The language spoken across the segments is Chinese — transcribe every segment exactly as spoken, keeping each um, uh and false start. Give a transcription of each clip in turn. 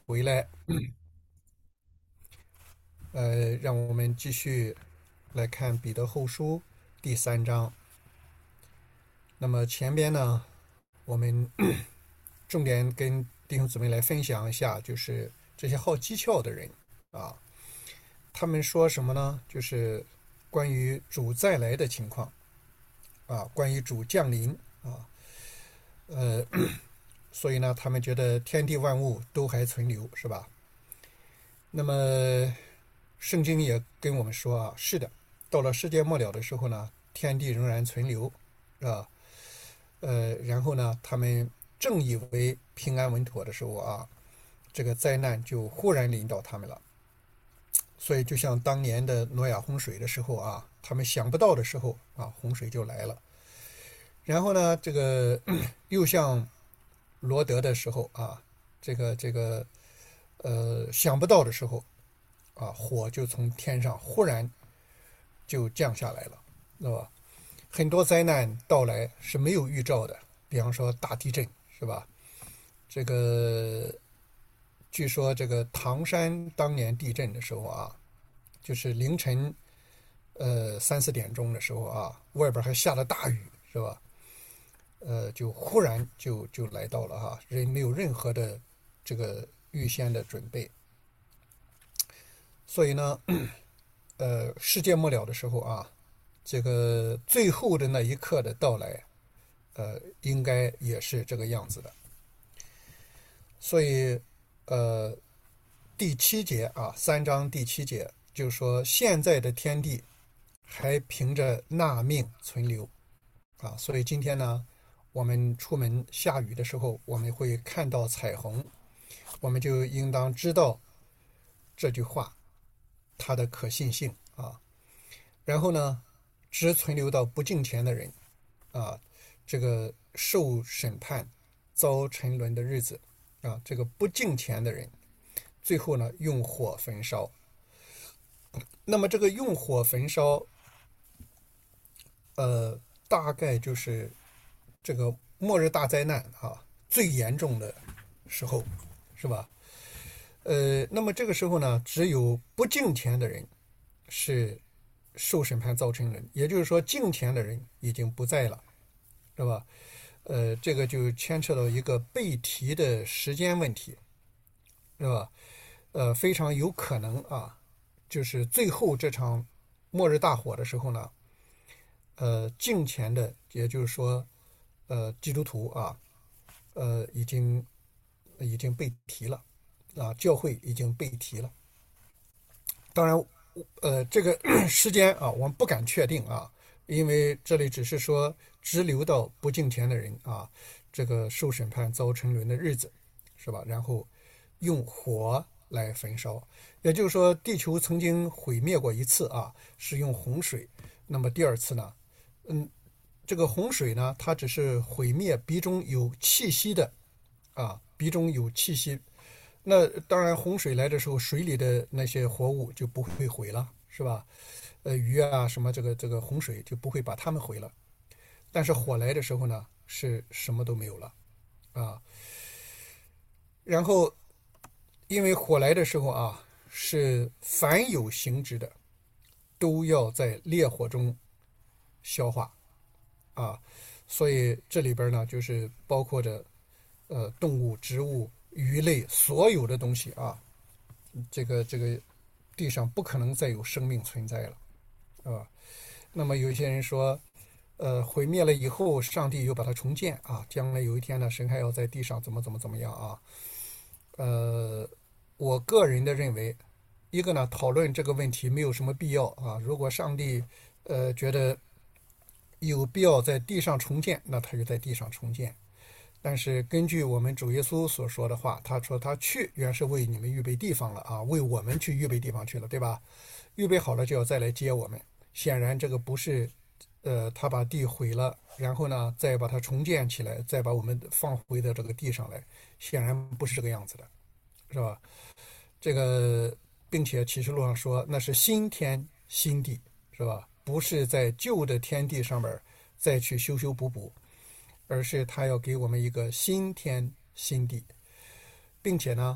回来，呃，让我们继续来看彼得后书第三章。那么前边呢，我们重点跟弟兄姊妹来分享一下，就是这些好讥诮的人啊，他们说什么呢？就是关于主再来的情况啊，关于主降临啊，呃，所以呢，他们觉得天地万物都还存留，是吧？那么圣经也跟我们说啊，是的，到了世界末了的时候呢，天地仍然存留，啊，呃，然后呢，他们正以为平安稳妥的时候啊，这个灾难就忽然临到他们了。所以就像当年的诺亚洪水的时候啊，他们想不到的时候啊，洪水就来了。然后呢，这个又像罗德的时候啊，这个这个呃想不到的时候啊，火就从天上忽然就降下来了，是吧？很多灾难到来是没有预兆的，比方说大地震，是吧？这个据说这个唐山当年地震的时候啊，就是凌晨呃三四点钟的时候啊，外边还下了大雨，是吧？呃，就忽然就就来到了哈，人没有任何的这个预先的准备，所以呢，呃，世界末了的时候啊，这个最后的那一刻的到来，呃，应该也是这个样子的。所以，呃，第七节啊，三章第七节就是说，现在的天地还凭着纳命存留啊。所以今天呢，我们出门下雨的时候，我们会看到彩虹，我们就应当知道这句话它的可信性啊。然后呢，只存留到不敬虔的人啊，这个受审判、遭沉沦的日子啊，这个不敬虔的人，最后呢用火焚烧。那么这个用火焚烧，呃，大概就是这个末日大灾难啊最严重的时候，是吧？呃，那么这个时候呢，只有不敬虔的人是受审判造成人，也就是说敬虔的人已经不在了，是吧？呃，这个就牵扯到一个被提的时间问题，是吧？呃，非常有可能啊，就是最后这场末日大火的时候呢，呃，敬虔的，也就是说，呃，基督徒啊，呃，已经已经被提了啊，教会已经被提了。当然，呃，这个时间啊，我们不敢确定啊，因为这里只是说直留到不敬虔的人啊，这个受审判遭沉沦的日子，是吧？然后用火来焚烧，也就是说，地球曾经毁灭过一次啊，是用洪水。那么第二次呢，嗯，这个洪水呢，它只是毁灭鼻中有气息的啊，鼻中有气息。那当然，洪水来的时候，水里的那些活物就不会毁了，是吧？呃，鱼啊，什么这个这个洪水就不会把它们毁了。但是火来的时候呢，是什么都没有了啊。然后，因为火来的时候啊，是凡有形质的都要在烈火中消化啊，所以这里边呢，就是包括着呃动物、植物、鱼类所有的东西啊，这个这个地上不可能再有生命存在了，啊。那么有一些人说，呃，毁灭了以后，上帝又把它重建啊，将来有一天呢，神还要在地上怎么怎么怎么样啊？呃，我个人的认为，一个呢，讨论这个问题没有什么必要啊。如果上帝呃觉得有必要在地上重建，那他就在地上重建。但是根据我们主耶稣所说的话，他说他去原是为你们预备地方了啊，为我们去预备地方去了，对吧？预备好了就要再来接我们。显然这个不是，呃，他把地毁了，然后呢再把它重建起来，再把我们放回到这个地上来，显然不是这个样子的，是吧？这个，并且启示录上说那是新天新地，是吧？不是在旧的天地上面再去修修补补，而是他要给我们一个新天新地，并且呢，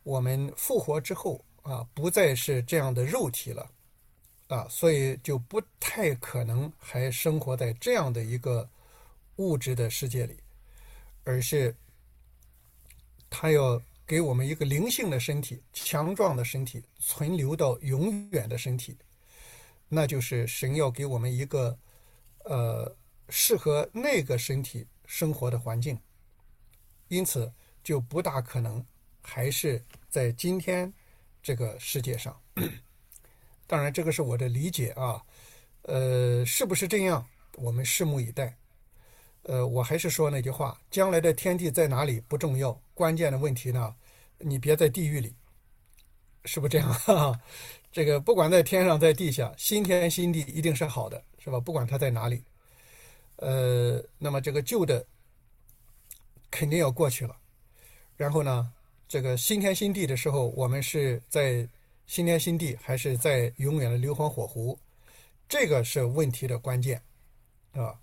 我们复活之后啊，不再是这样的肉体了啊，所以就不太可能还生活在这样的一个物质的世界里，而是他要给我们一个灵性的身体，强壮的身体，存留到永远的身体，那就是神要给我们一个呃适合那个身体生活的环境，因此就不大可能还是在今天这个世界上。当然这个是我的理解啊，呃，是不是这样我们拭目以待。呃，我还是说那句话，将来的天地在哪里不重要，关键的问题呢，你别在地狱里，是不是这样啊？这个不管在天上在地下，新天新地一定是好的，是吧？不管它在哪里。呃，那么这个旧的肯定要过去了，然后呢，这个新天新地的时候，我们是在新天新地，还是在永远的硫磺火湖？这个是问题的关键，啊。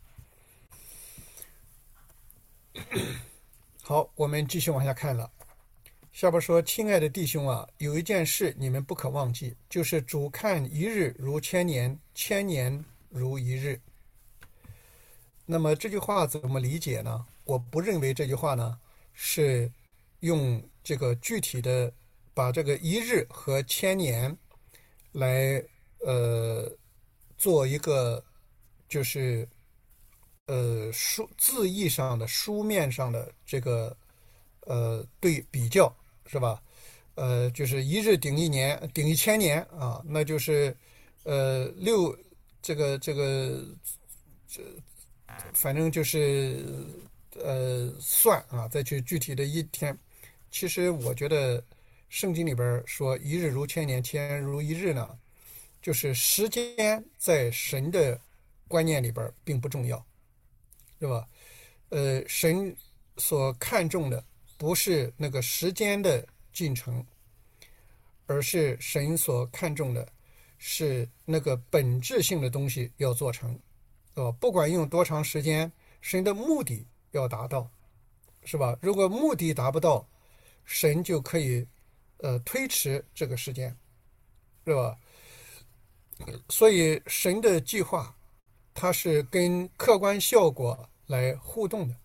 好，我们继续往下看了。下边说：“亲爱的弟兄啊，有一件事你们不可忘记，就是主看一日如千年，千年如一日。”那么这句话怎么理解呢？我不认为这句话呢是用这个具体的把这个一日和千年来呃做一个就是呃书字义上的书面上的这个呃对比较，是吧？呃，就是一日顶一年，顶一千年啊，那就是呃六这个这个这反正就是呃算啊，再去具体的一天。其实我觉得圣经里边说一日如千年，千年如一日呢，就是时间在神的观念里边并不重要，是吧？呃，神所看重的不是那个时间的进程，而是神所看重的是那个本质性的东西要做成，呃，不管用多长时间，神的目的要达到，是吧？如果目的达不到，神就可以呃推迟这个时间，是吧？所以神的计划它是跟客观效果来互动的，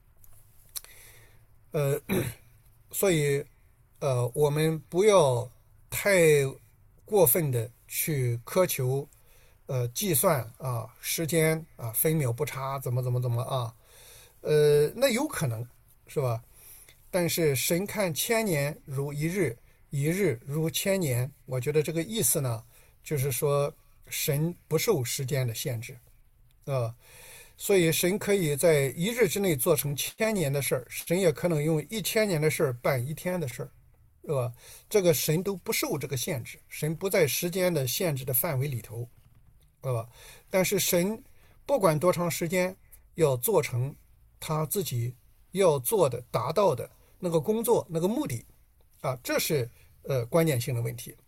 呃，所以呃我们不要太过分的去苛求呃计算啊时间啊分秒不差怎么怎么怎么啊，呃那有可能是吧？但是神看千年如一日，一日如千年，我觉得这个意思呢，就是说神不受时间的限制，啊，所以神可以在一日之内做成千年的事儿，神也可能用一千年的事儿办一天的事儿，是吧？这个神都不受这个限制，神不在时间的限制的范围里头，是吧？但是神不管多长时间，要做成他自己要做的、达到的那个工作、那个目的，啊，这是呃关键性的问题。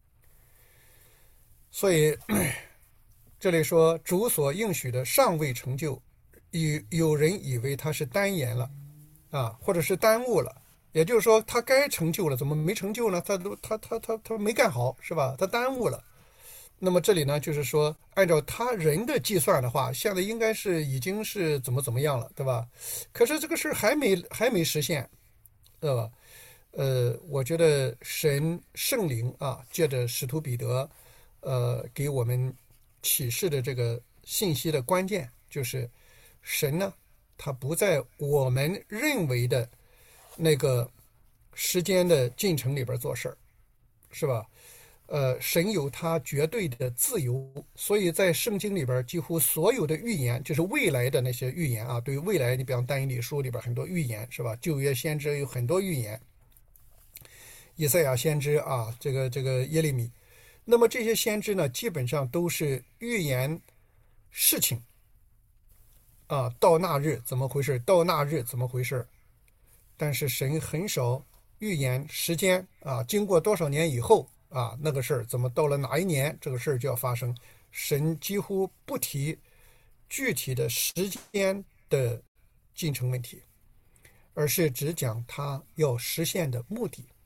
所以这里说主所应许的尚未成就，有有人以为他是耽延了啊，或者是耽误了，也就是说他该成就了，怎么没成就呢？他都他他他他没干好，是吧？他耽误了。那么这里呢，就是说按照他人的计算的话，现在应该是已经是怎么怎么样了，对吧？可是这个事还没还没实现，对吧？呃，我觉得神圣灵啊，借着使徒彼得，呃，给我们启示的这个信息的关键就是神呢，他不在我们认为的那个时间的进程里边做事儿，是吧？呃，神有他绝对的自由，所以在圣经里边几乎所有的预言，就是未来的那些预言啊，对于未来，你比方但以理书里边很多预言，是吧？旧约先知有很多预言，以赛亚先知啊，这个这个耶利米，那么这些先知呢，基本上都是预言事情啊，到那日怎么回事？到那日怎么回事？但是神很少预言时间啊，经过多少年以后啊，那个事儿怎么到了哪一年，这个事儿就要发生。神几乎不提具体的时间的进程问题，而是只讲他要实现的目的。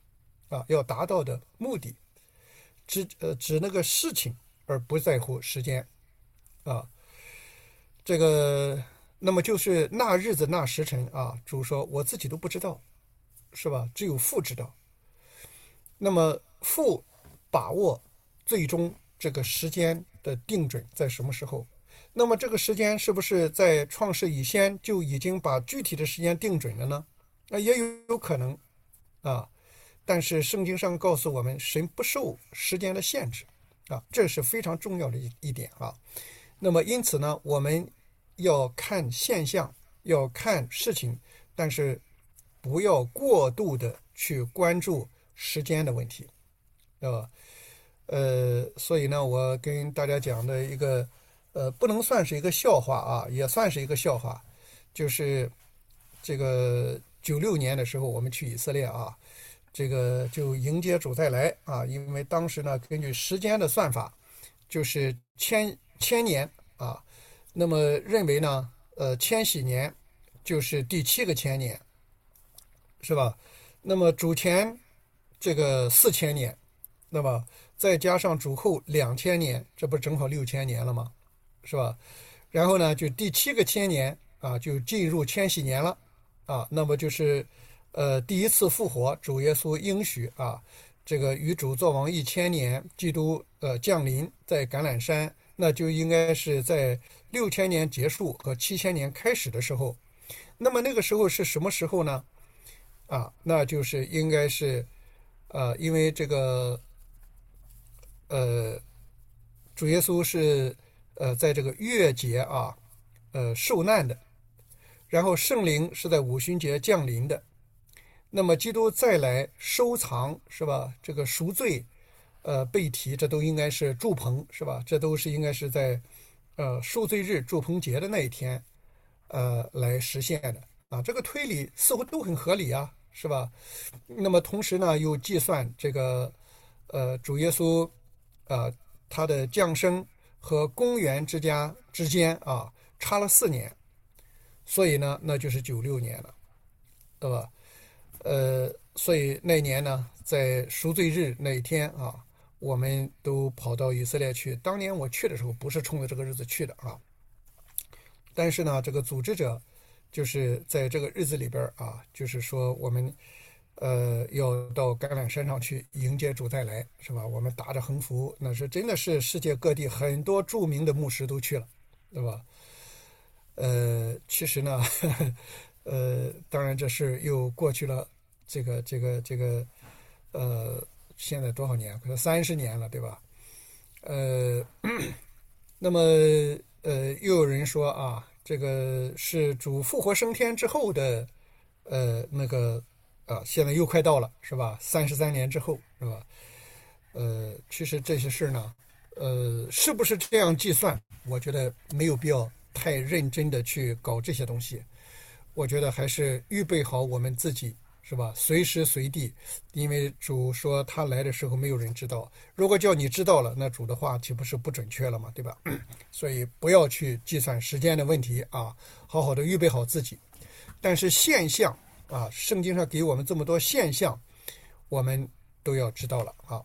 啊，要达到的目的，指呃指那个事情，而不在乎时间啊。这个那么就是那日子那时辰啊，主说我自己都不知道，是吧？只有父知道。那么父把握最终这个时间的定准在什么时候？那么这个时间是不是在创世以前就已经把具体的时间定准了呢？那也有有可能啊。但是圣经上告诉我们，神不受时间的限制啊，这是非常重要的一一点啊。那么因此呢，我们要看现象，要看事情，但是不要过度的去关注时间的问题，对吧？呃，所以呢，我跟大家讲的一个，呃，不能算是一个笑话啊，也算是一个笑话，就是这个九六年的时候，我们去以色列啊，这个就迎接主再来啊，因为当时呢，根据时间的算法，就是千千年啊，那么认为呢，呃，千禧年就是第七个千年，是吧？那么主前这个四千年，那么再加上主后两千年，这不正好六千年了吗？是吧？然后呢，就第七个千年啊，就进入千禧年了啊。那么就是呃第一次复活，主耶稣应许啊，这个与主作王一千年，基督呃降临在橄榄山，那就应该是在六千年结束和七千年开始的时候。那么那个时候是什么时候呢？啊，那就是应该是呃，因为这个呃，主耶稣是呃在这个月节啊，呃受难的，然后圣灵是在五旬节降临的。那么基督再来收藏是吧？这个赎罪，呃被提，这都应该是祝棚是吧？这都是应该是在呃赎罪日祝棚节的那一天，呃来实现的啊。这个推理似乎都很合理啊，是吧？那么同时呢，又计算这个呃主耶稣呃他的降生和公元之家之间啊差了四年，所以呢那就是九六年了，对吧？呃，所以那年呢，在赎罪日那一天啊，我们都跑到以色列去。当年我去的时候，不是冲着这个日子去的啊，但是呢，这个组织者就是在这个日子里边啊，就是说我们呃要到橄榄山上去迎接主再来，是吧？我们打着横幅，那是真的是世界各地很多著名的牧师都去了，对吧？呃，其实呢，呵呵呃，当然这事又过去了，这个这个这个，呃，现在多少年？可能三十年了，对吧？呃，那么呃，又有人说啊，这个是主复活升天之后的，呃，那个啊，现在又快到了，是吧？三十三年之后，是吧？呃，其实这些事呢，呃，是不是这样计算？我觉得没有必要太认真的去搞这些东西。我觉得还是预备好我们自己，是吧？随时随地，因为主说他来的时候没有人知道。如果叫你知道了，那主的话岂不是不准确了吗？对吧？所以不要去计算时间的问题啊，好好的预备好自己。但是现象啊，圣经上给我们这么多现象，我们都要知道了啊。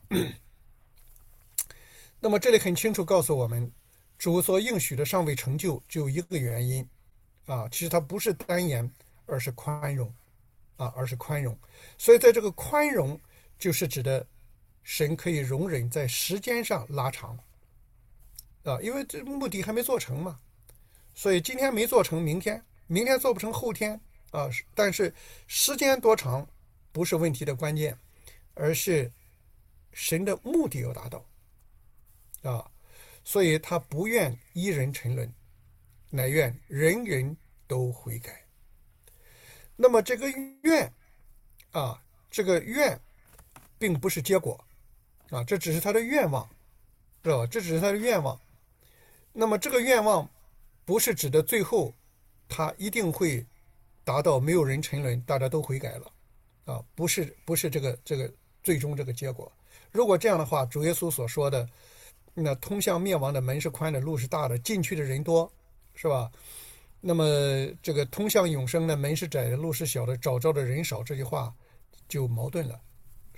那么这里很清楚告诉我们，主所应许的尚未成就，只有一个原因啊，其实它不是单言，而是宽容啊，而是宽容。所以在这个宽容，就是指的神可以容忍在时间上拉长啊，因为这目的还没做成嘛，所以今天没做成，明天明天做不成，后天啊，但是时间多长不是问题的关键，而是神的目的要达到啊，所以他不愿一人沉沦，乃愿人人都悔改。那么这个愿啊，这个愿并不是结果啊，这只是他的愿望，知道吧？这只是他的愿望。那么这个愿望不是指的最后他一定会达到没有人沉沦，大家都悔改了啊，不是不是这个这个最终这个结果。如果这样的话，主耶稣所说的那通向灭亡的门是宽的，路是大的，进去的人多，是吧？那么这个通向永生的门是窄的，路是小的，找着的人少，这句话就矛盾了，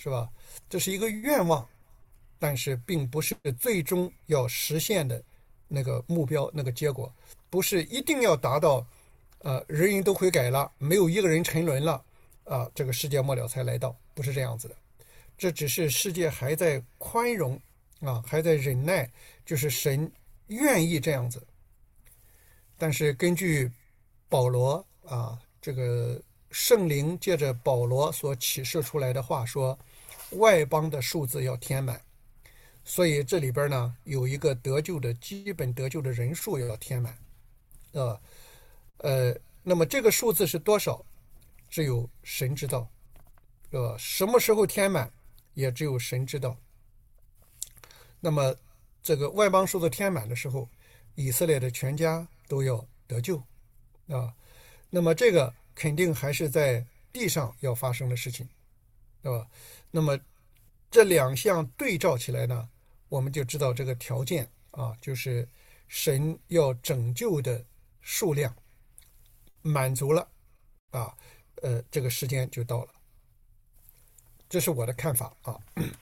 是吧？这是一个愿望，但是并不是最终要实现的那个目标、那个结果，不是一定要达到，呃，人人都悔改了，没有一个人沉沦了，啊，这个世界末了才来到，不是这样子的。这只是世界还在宽容啊，还在忍耐，就是神愿意这样子。但是根据保罗啊，这个圣灵借着保罗所启示出来的话说，外邦的数字要填满，所以这里边呢有一个得救的基本得救的人数要填满，呃呃，那么这个数字是多少，只有神知道，呃，什么时候填满，也只有神知道。那么这个外邦数字填满的时候，以色列的全家都要得救啊。那么这个肯定还是在地上要发生的事情，对吧？那么这两项对照起来呢，我们就知道这个条件啊，就是神要拯救的数量满足了啊，呃，这个时间就到了。这是我的看法啊。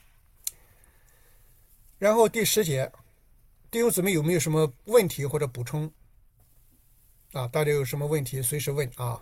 然后第十节，弟兄姊妹有没有什么问题或者补充啊？大家有什么问题随时问啊。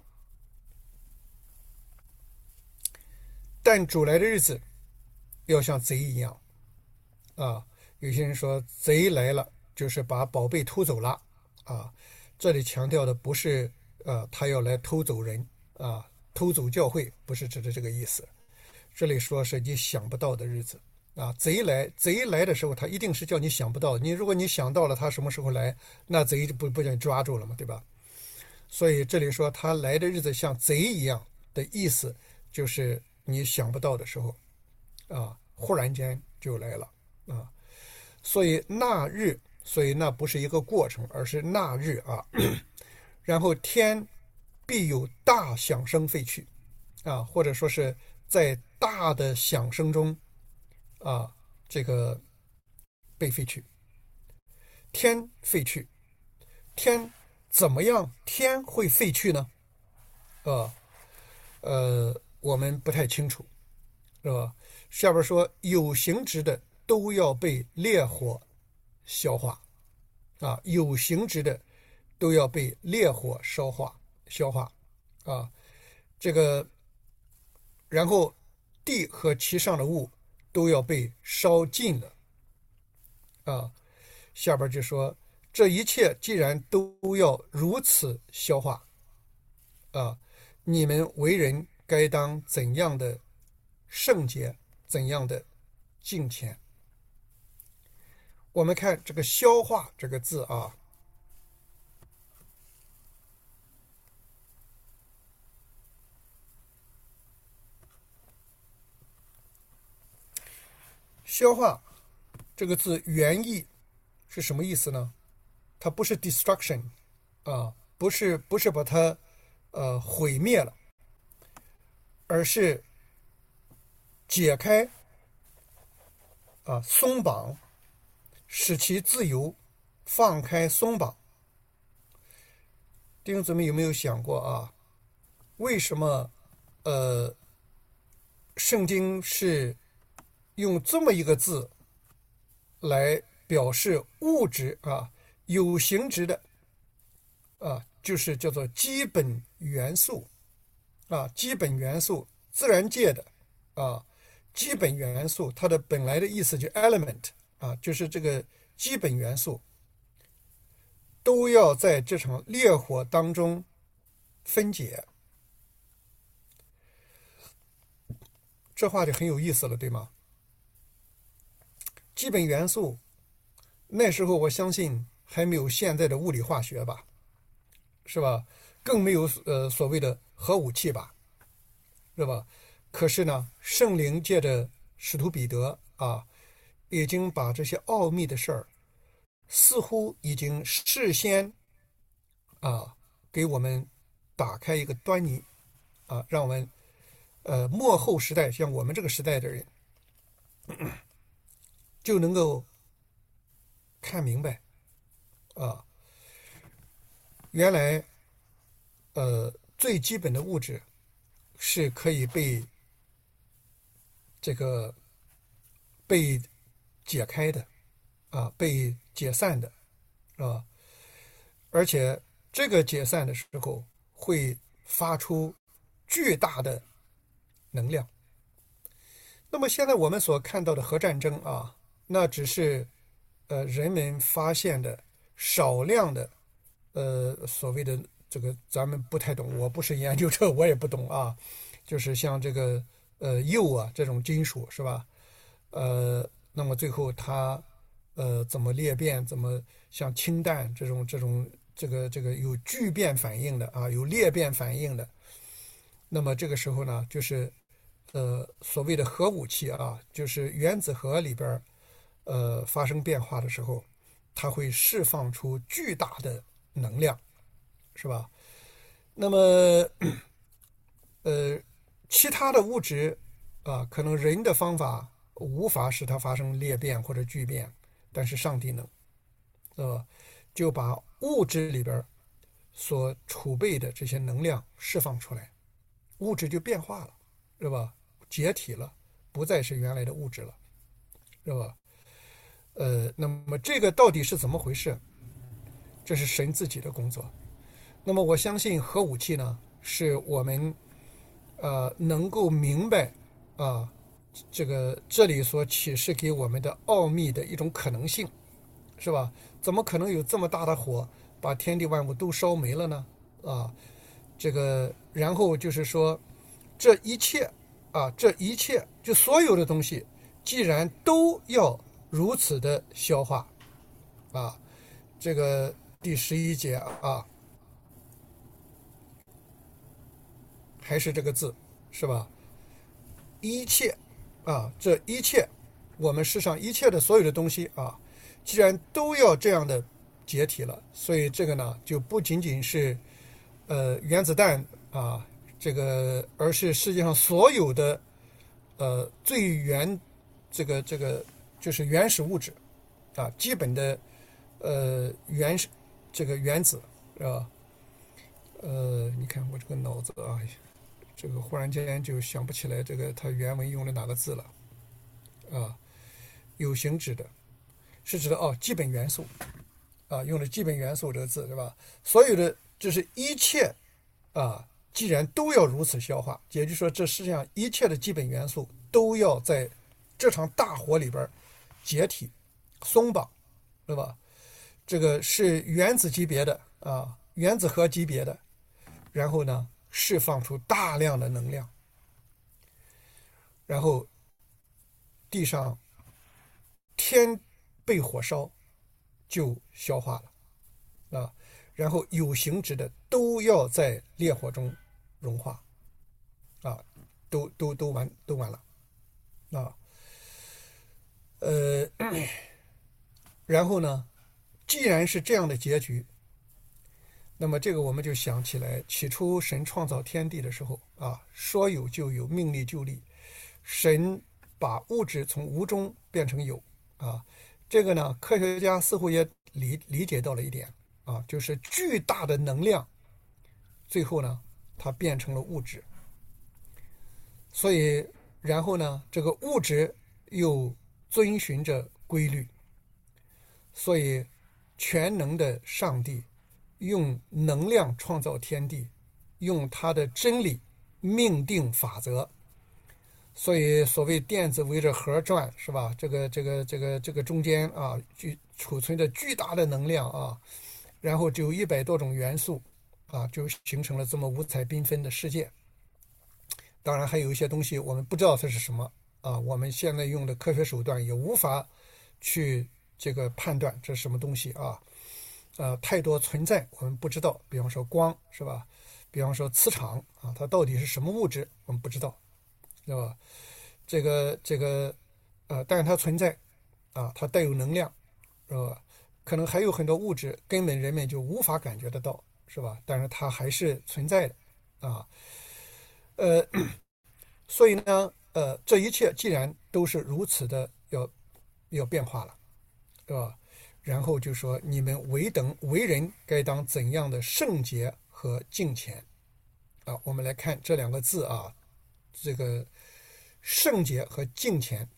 但主来的日子要像贼一样啊！有些人说贼来了就是把宝贝偷走了啊。这里强调的不是呃他要来偷走人啊，偷走教会不是指的这个意思。这里说是你想不到的日子啊，贼来贼来的时候，他一定是叫你想不到。你如果你想到了他什么时候来，那贼就不不叫你抓住了嘛，对吧？所以这里说他来的日子像贼一样的意思，就是你想不到的时候啊，忽然间就来了啊。所以那日，所以那不是一个过程，而是那日啊。然后天必有大响声废去啊，或者说是在大的响声中啊，这个被废去，天废去，天怎么样？天会废去呢？啊，呃，我们不太清楚，是吧？下边说有形质的都要被烈火消化，啊，有形质的都要被烈火烧化消化，啊，这个，然后地和其上的物都要被烧尽了，啊，下边就说这一切既然都要如此消化，啊，你们为人该当怎样的圣洁，怎样的敬虔？我们看这个消化这个字啊，消化这个字原意是什么意思呢？它不是 destruction 啊，不是不是把它呃毁灭了，而是解开啊松绑，使其自由，放开松绑。弟兄姊妹有没有想过啊？为什么呃圣经是用这么一个字来表示物质啊，有形质的啊，就是叫做基本元素啊，基本元素，自然界的啊，基本元素，它的本来的意思就 element 啊，就是这个基本元素都要在这场烈火当中分解。这话就很有意思了，对吗？基本元素那时候我相信还没有现在的物理化学吧，是吧？更没有呃所谓的核武器吧，是吧？可是呢，圣灵借着使徒彼得啊，已经把这些奥秘的事儿，似乎已经事先啊给我们打开一个端倪啊，让我们呃末后时代像我们这个时代的人就能够看明白啊，原来呃最基本的物质是可以被这个被解开的啊，被解散的啊，而且这个解散的时候会发出巨大的能量。那么现在我们所看到的核战争啊，那只是呃人们发现的少量的呃所谓的这个咱们不太懂，我不是研究者，我也不懂啊，就是像这个呃铀啊这种金属是吧？呃，那么最后它呃怎么裂变，怎么像氢弹这种这种这个这个有聚变反应的啊，有裂变反应的，那么这个时候呢，就是呃所谓的核武器啊，就是原子核里边呃发生变化的时候，它会释放出巨大的能量，是吧？那么呃其他的物质啊，可能人的方法无法使它发生裂变或者聚变，但是上帝能，呃，就把物质里边所储备的这些能量释放出来，物质就变化了，是吧？解体了，不再是原来的物质了，是吧？呃，那么这个到底是怎么回事？这是神自己的工作。那么我相信核武器呢，是我们呃能够明白啊、这个这里所启示给我们的奥秘的一种可能性，是吧？怎么可能有这么大的火把天地万物都烧没了呢？啊，这个然后就是说，这一切啊，这一切就所有的东西，既然都要如此的消化啊，这个第十一节啊，还是这个字，是吧？一切啊，这一切，我们世上一切的所有的东西啊，既然都要这样的解体了，所以这个呢，就不仅仅是呃原子弹啊，这个，而是世界上所有的呃最原这个这个就是原始物质啊，基本的呃原始这个原子啊，呃，你看我这个脑子啊，这个忽然间就想不起来这个它原文用的哪个字了啊？有形指的是指的哦，基本元素啊，用的基本元素这个字是吧？所有的就是一切啊，既然都要如此消化，也就是说，这世界上一切的基本元素都要在这场大火里边解体、松绑，对吧？这个是原子级别的啊，原子核级别的，然后呢，释放出大量的能量，然后地上天被火烧就消化了啊，然后有形质的都要在烈火中融化啊，都都都完都完了啊，呃，然后呢，既然是这样的结局，那么这个我们就想起来，起初神创造天地的时候啊，说有就有，命立就立，神把物质从无中变成有啊。这个呢，科学家似乎也理理解到了一点啊，就是巨大的能量，最后呢，它变成了物质。所以，然后呢，这个物质又遵循着规律，所以全能的上帝用能量创造天地，用他的真理命定法则。所以所谓电子围着核转，是吧？这个这个这个这个中间啊，巨储存着巨大的能量啊，然后就有一百多种元素啊，就形成了这么五彩缤纷的世界。当然还有一些东西我们不知道它是什么啊，我们现在用的科学手段也无法去这个判断这是什么东西啊。呃，太多存在我们不知道，比方说光是吧？比方说磁场啊，它到底是什么物质我们不知道，是吧？这个这个呃，但是它存在啊，它带有能量，是吧？可能还有很多物质根本人们就无法感觉得到，是吧？但是它还是存在的啊。呃，所以呢，呃，这一切既然都是如此的要要变化了，是吧？然后就说你们为等为人该当怎样的圣洁和敬虔啊？我们来看这两个字啊，这个圣洁和敬虔。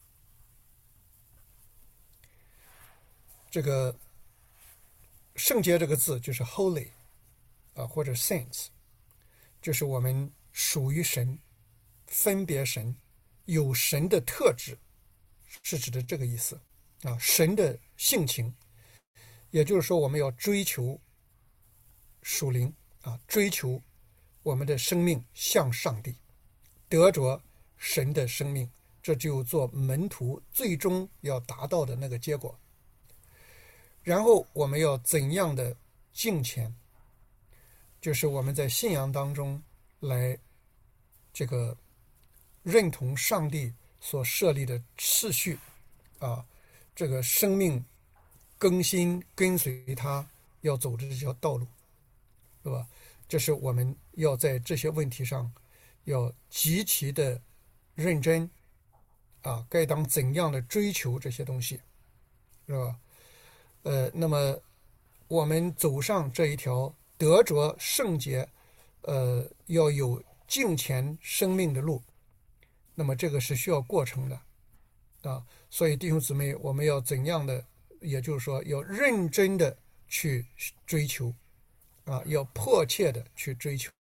这个圣洁这个字就是 holy 啊，或者 saints， 就是我们属于神，分别神，有神的特质，是指的这个意思啊，神的性情。也就是说，我们要追求属灵啊，追求我们的生命向上帝，得着神的生命，这就做门徒最终要达到的那个结果。然后我们要怎样的敬虔，就是我们在信仰当中来这个认同上帝所设立的次序啊，这个生命更新跟随他要走的这条道路，是吧？这是我们要在这些问题上要极其的认真啊，该当怎样的追求这些东西，是吧？呃，那么我们走上这一条得着圣洁，呃，要有敬虔生命的路，那么这个是需要过程的啊。所以弟兄姊妹，我们要怎样的，也就是说要认真的去追求啊，要迫切的去追求。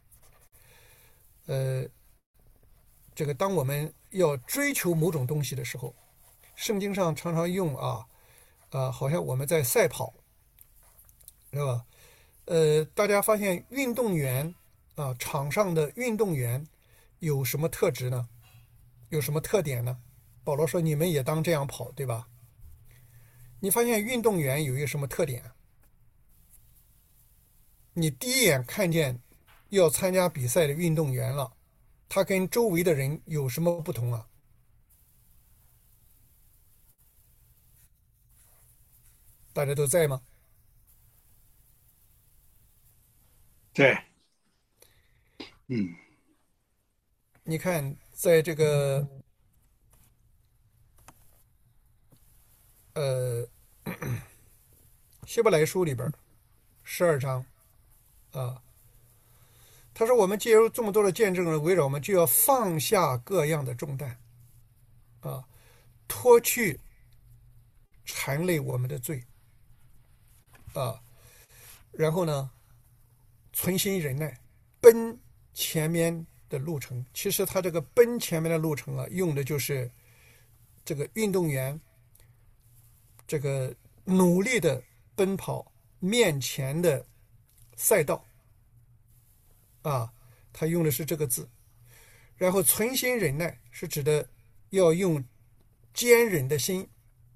呃，这个当我们要追求某种东西的时候，圣经上常常用啊。啊，好像我们在赛跑，是吧？呃，大家发现运动员啊，场上的运动员有什么特质呢？有什么特点呢？保罗说：“你们也当这样跑，对吧？”你发现运动员有一个什么特点？你第一眼看见要参加比赛的运动员了，他跟周围的人有什么不同啊？大家都在吗？ 对，嗯， 你看，在这个呃希伯来书里边十二章啊，他说：“我们借由这么多的见证人围绕我们，就要放下各样的重担啊，脱去缠累我们的罪啊，然后呢，存心忍耐，奔前面的路程。其实他这个奔前面的路程啊，用的就是这个运动员这个努力的奔跑面前的赛道啊，他用的是这个字。然后存心忍耐是指的要用坚忍的心，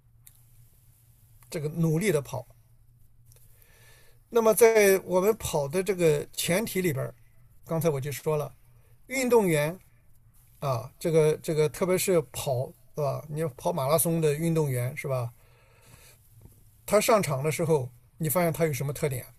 这个努力的跑。那么在我们跑的这个前提里边，刚才我就说了，运动员啊，这个这个特别是跑，是吧？你跑马拉松的运动员是吧？他上场的时候，你发现他有什么特点？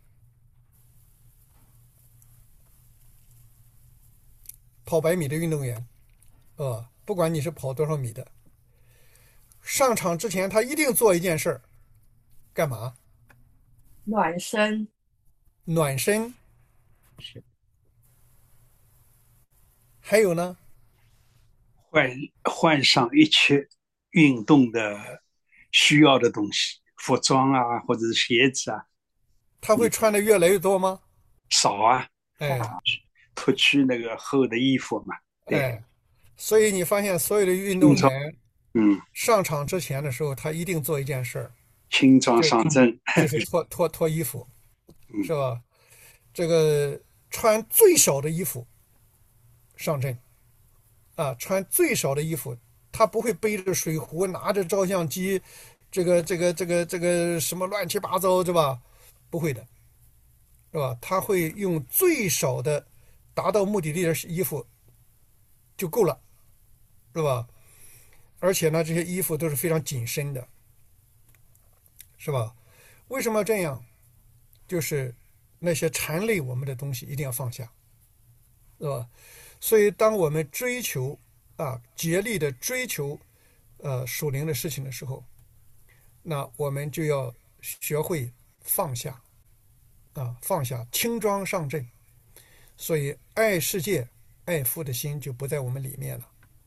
跑百米的运动员，呃，不管你是跑多少米的，上场之前他一定做一件事儿，干嘛？ 暖身。 暖身。 是还有呢， 换换上一切运动的需要的东西，服装啊，或者是鞋子啊， 他会穿的越来越多吗？ 少啊， 哎脱去那个厚的衣服嘛。对， 哎，所以你发现所有的运动轻装， 员嗯， 上场之前的时候，他一定做一件事儿， 轻装就上阵， 就是脱脱脱衣服， 嗯， 是吧？这个穿最少的衣服上阵啊，穿最少的衣服，他不会背着水壶，拿着照相机，这个这个这个这个什么乱七八糟，是吧？不会的，是吧？他会用最少的达到目的地的衣服就够了，是吧？而且呢，这些衣服都是非常紧身的，是吧？为什么要这样？就是那些缠累我们的东西一定要放下，是吧？所以，当我们追求啊，竭力的追求呃属灵的事情的时候，那我们就要学会放下啊，放下，轻装上阵。所以，爱世界、爱父的心就不在我们里面了。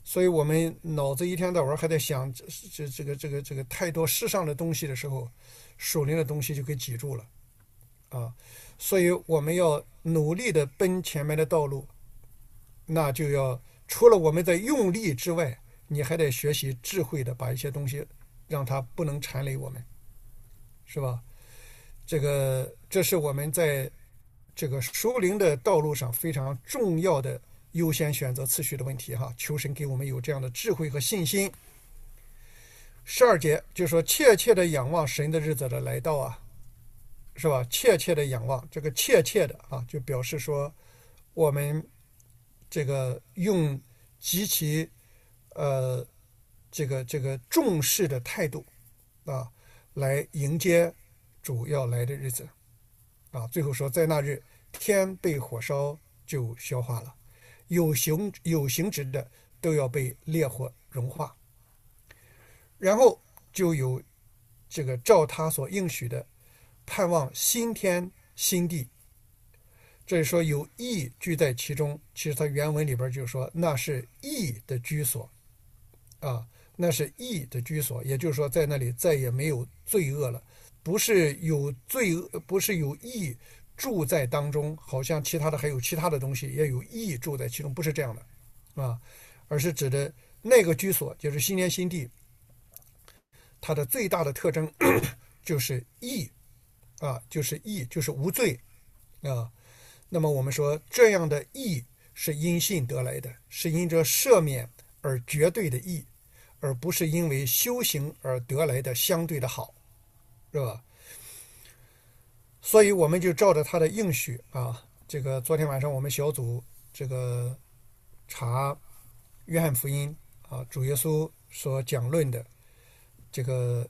所以我们脑子一天到晚还在想这这这个这个这个太多世上的东西的时候，属灵的东西就给挤住了啊。所以我们要努力的奔前面的道路，那就要除了我们在用力之外，你还得学习智慧的把一些东西让它不能缠累我们，是吧？这个这是我们在这个属灵的道路上非常重要的优先选择次序的问题哈。求神给我们有这样的智慧和信心。十二节就说切切的仰望神的日子的来到啊，是吧？切切的仰望，这个切切的啊，就表示说我们这个用极其呃这个这个重视的态度啊，来迎接主要来的日子啊。最后说，在那日，天被火烧就消化了，有形有形质的都要被烈火融化，然后就有这个照他所应许的，盼望新天新地。这里说有义居在其中，其实它原文里边就说那是义的居所啊，那是义的居所，也就是说在那里再也没有罪恶了，不是有罪恶，不是有义住在当中，好像其他的还有其他的东西也有义住在其中，不是这样的啊，而是指的那个居所，就是新天新地，它的最大的特征就是义啊，就是义，就是无罪啊。那么我们说这样的义是因信得来的，是因着赦免而绝对的义，而不是因为修行而得来的相对的好，是吧？所以我们就照着他的应许啊，这个昨天晚上我们小组这个查约翰福音啊，主耶稣所讲论的这个，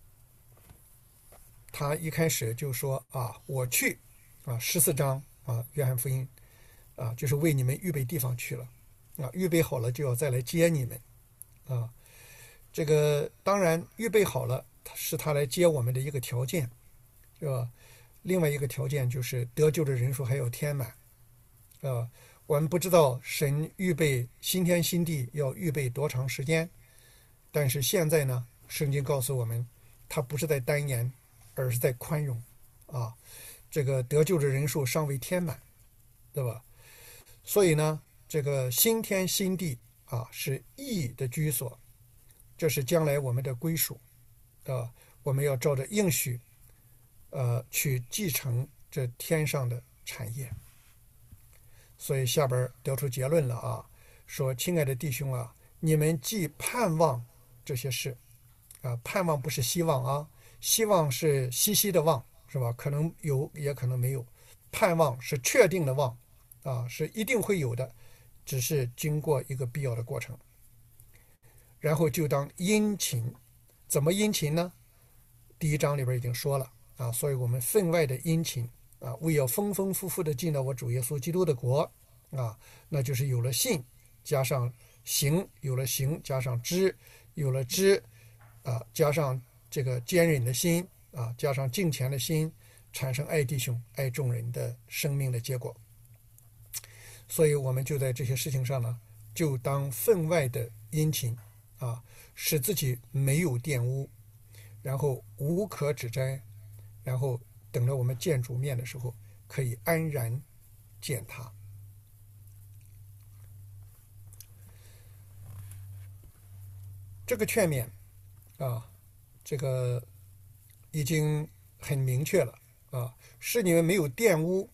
他一开始就说啊，我去啊，十四章啊，约翰福音啊，就是为你们预备地方去了啊，预备好了就要再来接你们啊。这个当然预备好了是他来接我们的一个条件，是吧？另外一个条件就是得救的人数还要填满啊。我们不知道神预备新天新地要预备多长时间，但是现在呢，圣经告诉我们，他不是在单言，而是在宽容啊。这个得救的人数尚未填满，对吧？所以呢，这个新天新地啊，是义的居所，这是将来我们的归属啊。我们要照着应许，呃，去继承这天上的产业。所以下边得出结论了啊，说亲爱的弟兄啊，你们既盼望这些事啊，盼望不是希望啊，希望是稀稀的望，是吧？可能有，也可能没有。盼望是确定的望啊，是一定会有的，只是经过一个必要的过程。然后就当殷勤，怎么殷勤呢？第一章里边已经说了啊，所以我们分外的殷勤啊，为要丰丰富富的进到我主耶稣基督的国啊，那就是有了信加上行，有了行加上知，有了知啊，加上这个坚忍的心啊，加上敬虔的心，产生爱弟兄爱众人的生命的结果。所以我们就在这些事情上呢，就当分外的殷勤啊，使自己没有玷污，然后无可指摘，然后等着我们见主面的时候可以安然见他。这个劝勉啊，这个已经很明确了啊，是你们没有玷污，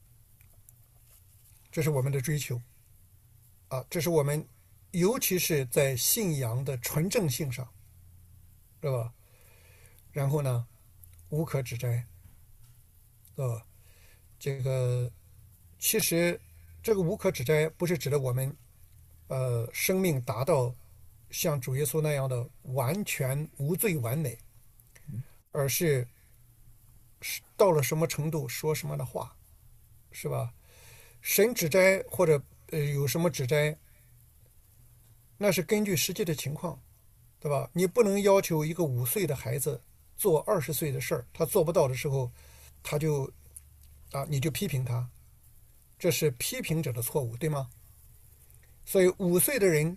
这是我们的追求啊，这是我们尤其是在信仰的纯正性上，是吧？然后呢，无可指摘，呃，这个其实这个无可指摘不是指的我们呃生命达到像主耶稣那样的完全无罪完美，而是到了什么程度说什么的话，是吧？神指摘或者呃有什么指摘，那是根据实际的情况，对吧？你不能要求一个五岁的孩子做二十岁的事儿，他做不到的时候，他就啊你就批评他，这是批评者的错误，对吗？所以五岁的人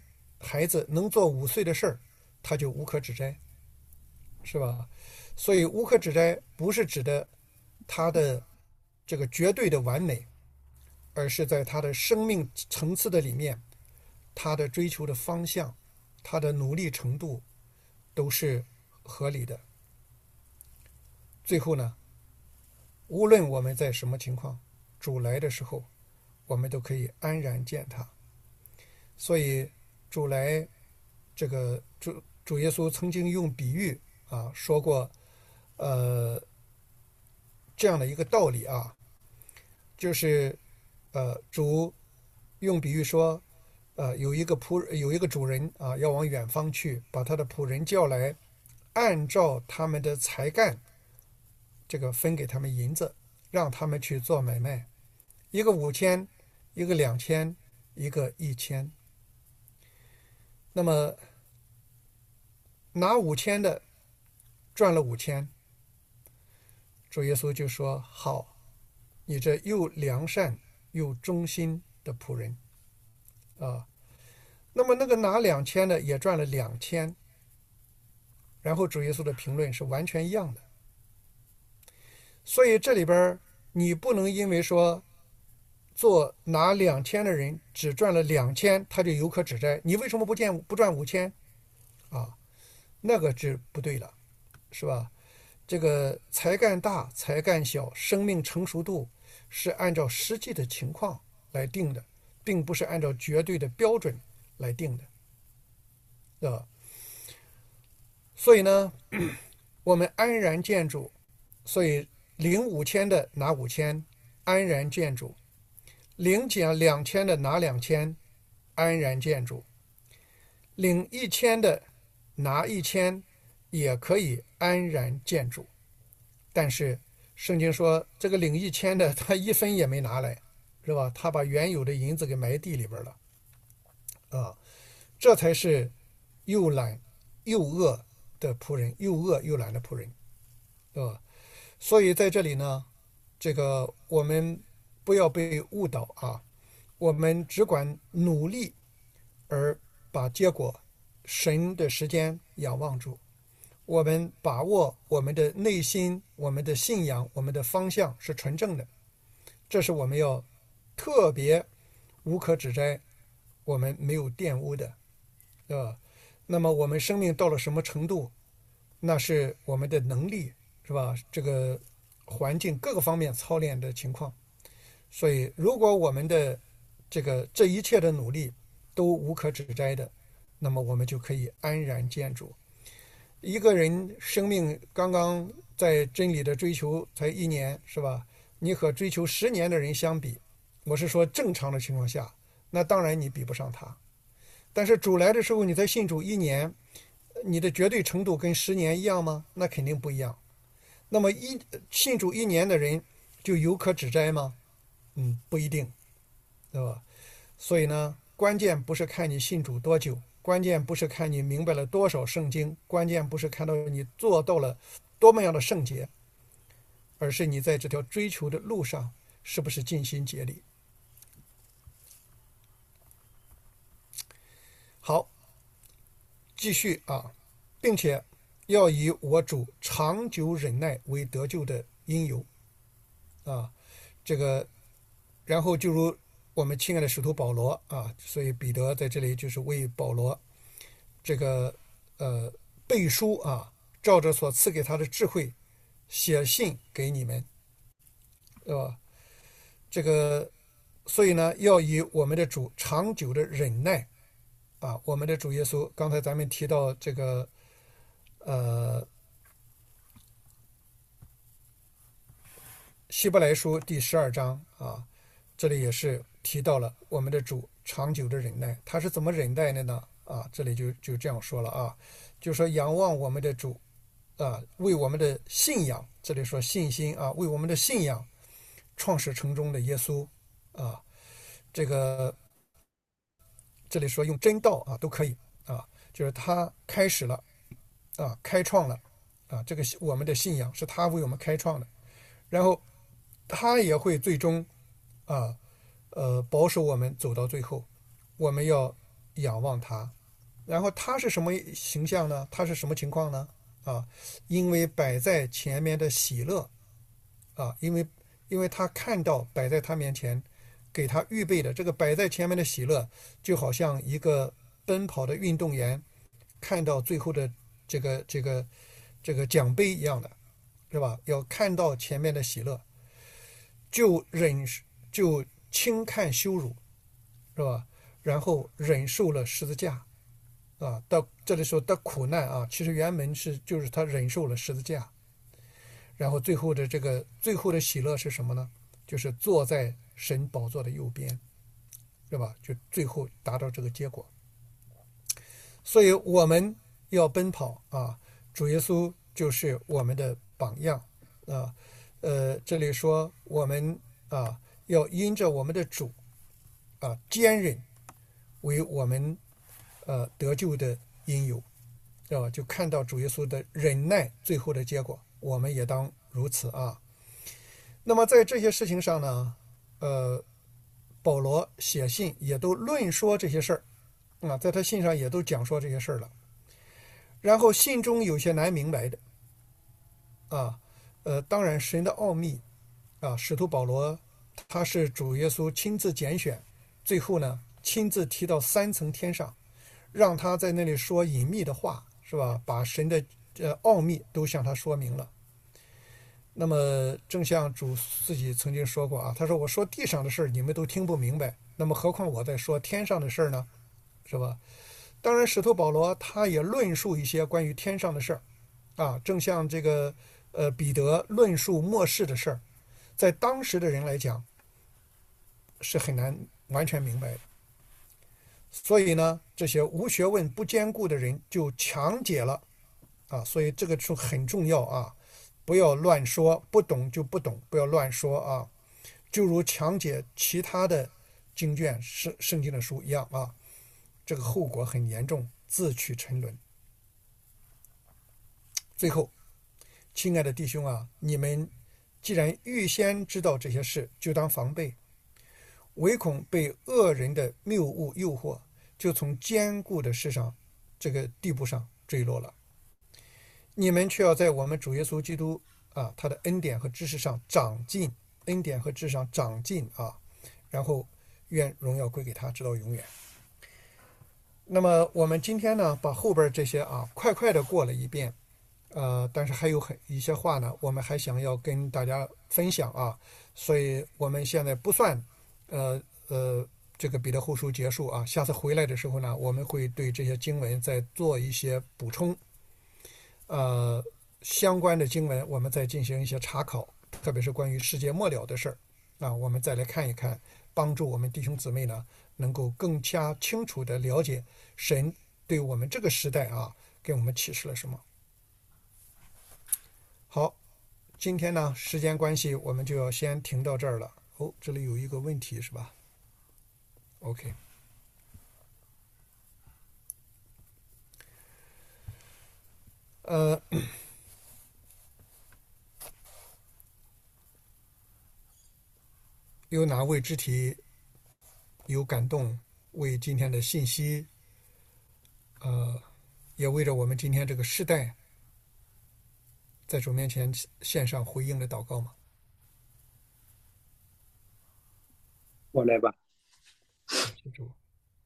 孩子能做五岁的事儿，他就无可指摘，是吧？所以无可指摘不是指的他的这个绝对的完美，而是在他的生命层次的里面，他的追求的方向，他的努力程度都是合理的。最后呢，无论我们在什么情况，主来的时候，我们都可以安然见他。所以主来，这个主主耶稣曾经用比喻啊说过，呃，这样的一个道理啊，就是呃主用比喻说，呃有一个仆有一个主人啊要往远方去，把他的仆人叫来，按照他们的才干，这个分给他们银子，让他们去做买卖，一个五千，一个两千，一个一千。那么拿五千的赚了五千，主耶稣就说：“好，你这又良善又忠心的仆人啊。”那么那个拿两千的也赚了两千，然后主耶稣的评论是完全一样的。所以这里边你不能因为说做拿两千的人只赚了两千，他就有可指摘。你为什么不见不赚五千？啊，那个是不对了，是吧？这个才干大、才干小，生命成熟度是按照实际的情况来定的，并不是按照绝对的标准来定的，啊。所以呢，我们安然见主，所以领五千的拿五千，安然见主。领奖两千的拿两千，安然见主；领一千的拿一千，也可以安然见主。但是圣经说，这个领一千的他一分也没拿来，是吧？他把原有的银子给埋地里边了，啊，这才是又懒又恶的仆人，又恶又懒的仆人，对吧？所以在这里呢，这个我们不要被误导啊！我们只管努力，而把结果神的时间仰望住。我们把握我们的内心，我们的信仰，我们的方向是纯正的，这是我们要特别无可指摘，我们没有玷污的，对吧？那么我们生命到了什么程度，那是我们的能力，是吧？这个环境各个方面操练的情况。所以如果我们的这个这一切的努力都无可指摘的，那么我们就可以安然见主。一个人生命刚刚在真理的追求才一年，是吧？你和追求十年的人相比，我是说正常的情况下，那当然你比不上他。但是主来的时候，你才信主一年，你的绝对程度跟十年一样吗？那肯定不一样。那么一信主一年的人就有可指摘吗？嗯，不一定，对吧？所以呢，关键不是看你信主多久，关键不是看你明白了多少圣经，关键不是看到你做到了多么样的圣洁，而是你在这条追求的路上是不是尽心竭力。好，继续啊，并且要以我主长久忍耐为得救的因由啊，这个。然后就如我们亲爱的使徒保罗啊，所以彼得在这里就是为保罗这个呃背书啊，照着所赐给他的智慧写信给你们，对吧？这个所以呢，要以我们的主长久的忍耐啊，我们的主耶稣，刚才咱们提到这个呃希伯来书第十二章啊。这里也是提到了我们的主长久的忍耐，他是怎么忍耐的呢？啊，这里就就这样说了啊，就说仰望我们的主啊，为我们的信仰，这里说信心啊，为我们的信仰创始成终的耶稣啊，这个这里说用真道啊都可以啊，就是他开始了啊，开创了啊，这个我们的信仰是他为我们开创的，然后他也会最终。啊，呃，保守我们走到最后，我们要仰望他然后他是什么形象呢？他是什么情况呢？啊，因为摆在前面的喜乐啊，因为因为他看到摆在他面前给他预备的这个摆在前面的喜乐，就好像一个奔跑的运动员看到最后的这个这个这个奖杯一样的，是吧？要看到前面的喜乐，就忍就轻看羞辱，是吧？然后忍受了十字架啊，到这里说的苦难啊，其实原文是就是他忍受了十字架，然后最后的这个最后的喜乐是什么呢？就是坐在神宝座的右边，对吧？就最后达到这个结果。所以我们要奔跑啊，主耶稣就是我们的榜样啊。呃，这里说我们啊要因着我们的主啊坚忍为我们呃得救的因由，知道吧？就看到主耶稣的忍耐最后的结果，我们也当如此啊。那么在这些事情上呢，呃，保罗写信也都论说这些事儿啊，在他信上也都讲说这些事儿了。然后信中有些难明白的啊，呃，当然神的奥秘啊，使徒保罗他是主耶稣亲自拣选，最后呢亲自提到三层天上，让他在那里说隐秘的话，是吧？把神的呃奥秘都向他说明了。那么正像主自己曾经说过啊，他说我说地上的事儿你们都听不明白，那么何况我在说天上的事儿呢，是吧？当然使徒保罗他也论述一些关于天上的事儿啊，正像这个呃彼得论述末世的事儿，在当时的人来讲是很难完全明白的。所以呢，这些无学问不坚固的人就强解了啊，所以这个就很重要啊，不要乱说，不懂就不懂，不要乱说啊，就如强解其他的经卷圣圣经的书一样啊，这个后果很严重，自取沉沦。最后，亲爱的弟兄啊，你们既然预先知道这些事，就当防备，唯恐被恶人的谬误诱惑，就从坚固的事上这个地步上坠落了。你们却要在我们主耶稣基督啊他的恩典和知识上长进，恩典和知识上长进啊，然后愿荣耀归给他，直到永远。那么我们今天呢，把后边这些啊快快的过了一遍，呃，但是还有很一些话呢，我们还想要跟大家分享啊，所以我们现在不算，呃呃，这个彼得后书结束啊，下次回来的时候呢，我们会对这些经文再做一些补充，呃，相关的经文我们再进行一些查考，特别是关于世界末了的事儿啊，我们再来看一看，帮助我们弟兄姊妹呢，能够更加清楚地了解神对我们这个时代啊，给我们启示了什么。好，今天呢，时间关系，我们就要先停到这儿了。哦，这里有一个问题是吧 ？OK， 呃，有哪位肢体有感动，为今天的信息，呃，也为着我们今天这个时代，在主面前献上回应的祷告吗？ 我来吧。 感谢主。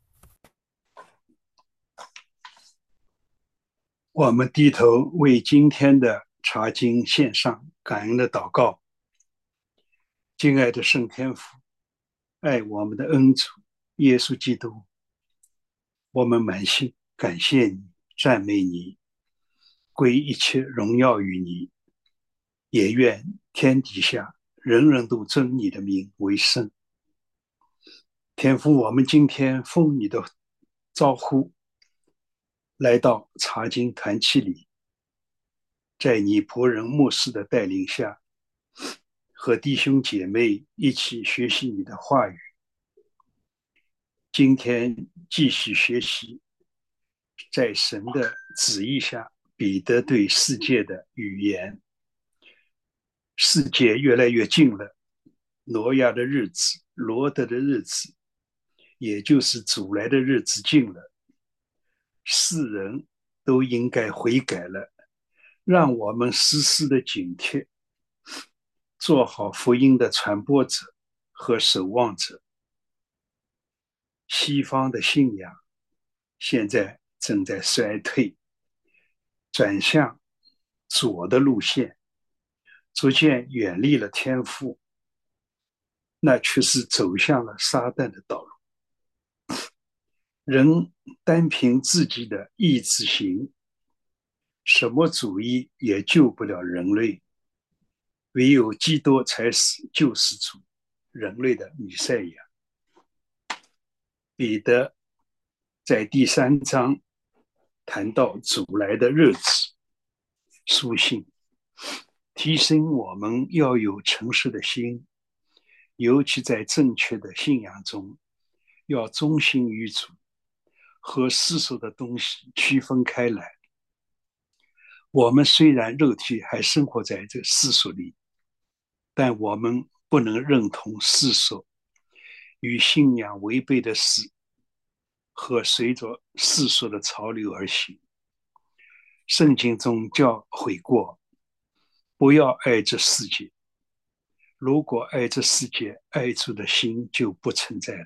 我们低头为今天的查经献上感恩的祷告。敬爱的圣天父，爱我们的恩主耶稣基督，我们满心感谢你，赞美你，归一切荣耀于你，也愿天底下人人都尊你的名为圣。天父，我们今天奉你的招呼来到查经团契里，在你仆人牧师的带领下，和弟兄姐妹一起学习你的话语。今天继续学习在神的旨意下彼得对世界的语言。世界越来越近了，挪亚的日子，罗德的日子，也就是主来的日子近了。 世人都应该悔改了，让我们时时的警惕，做好福音的传播者和守望者。西方的信仰现在正在衰退，转向左的路线，逐渐远离了天父，那却是走向了撒旦的道路。人单凭自己的意志行，什么主义也救不了人类，唯有基督才是救世主，人类的弥赛亚。彼得在第三章谈到主来的日子，书信提醒我们要有诚实的心，尤其在正确的信仰中，要忠心于主，和世俗的东西区分开来。我们虽然肉体还生活在这世俗里，但我们不能认同世俗与信仰违背的事和随着世俗的潮流而行。圣经中教诲过，不要爱这世界，如果爱这世界，爱主的心就不存在了。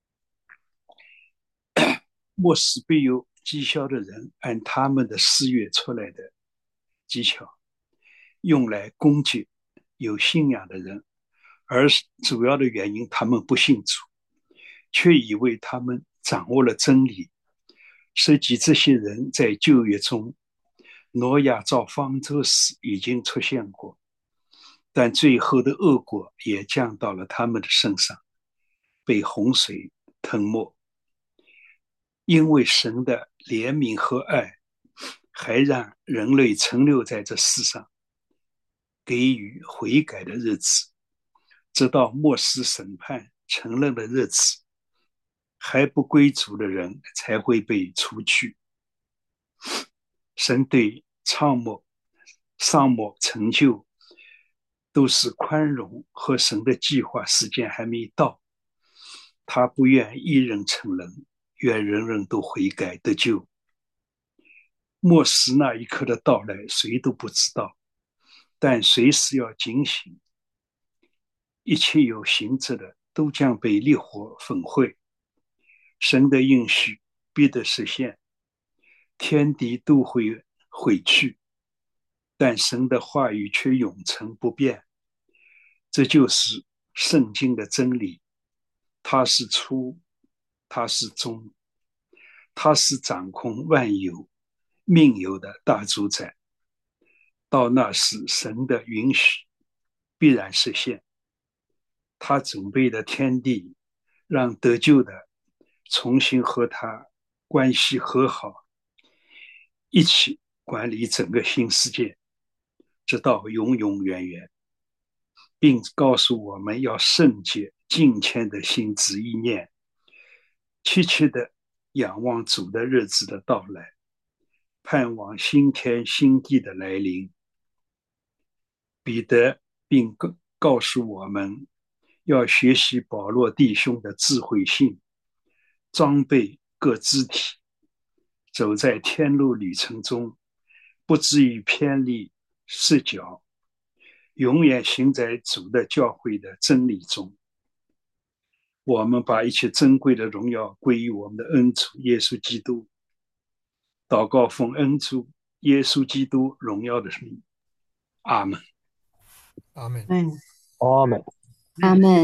莫使必有讥笑的人按他们的私欲出来的技巧，用来攻击有信仰的人，而主要的原因他们不信主，却以为他们掌握了真理。实际这些人在旧约中，挪亚造方舟时已经出现过，但最后的恶果也降到了他们的身上，被洪水吞没。因为神的怜悯和爱，还让人类存留在这世上，给予悔改的日子，直到末世审判承认的日子，还不归主的人才会被除去。神对苍末、上末成就都是宽容，和神的计划时间还没到，他不愿一人成人，愿人人都悔改得救。末世那一刻的到来，谁都不知道，但随时要警醒，一切有形质的都将被烈火焚毁。神的应许必得实现，天地都会毁去，但神的话语却永存不变。这就是圣经的真理，它是初，它是终，它是掌控万有命有的大主宰。到那时，神的允许必然实现。他准备的天地，让得救的重新和他关系和好，一起管理整个新世界，直到永永远远，并告诉我们要圣洁敬虔的心志意念，切切的仰望主的日子的到来，盼望新天新地的来临。彼得并告诉我们要学习保罗弟兄的智慧性，装备各肢体，走在天路旅程中，不至于偏离视角，永远行在主的教会的真理中。我们把一切珍贵的荣耀归于我们的恩主耶稣基督。祷告奉恩主耶稣基督荣耀的名，阿们。 阿门。 嗯， 阿们。 阿们。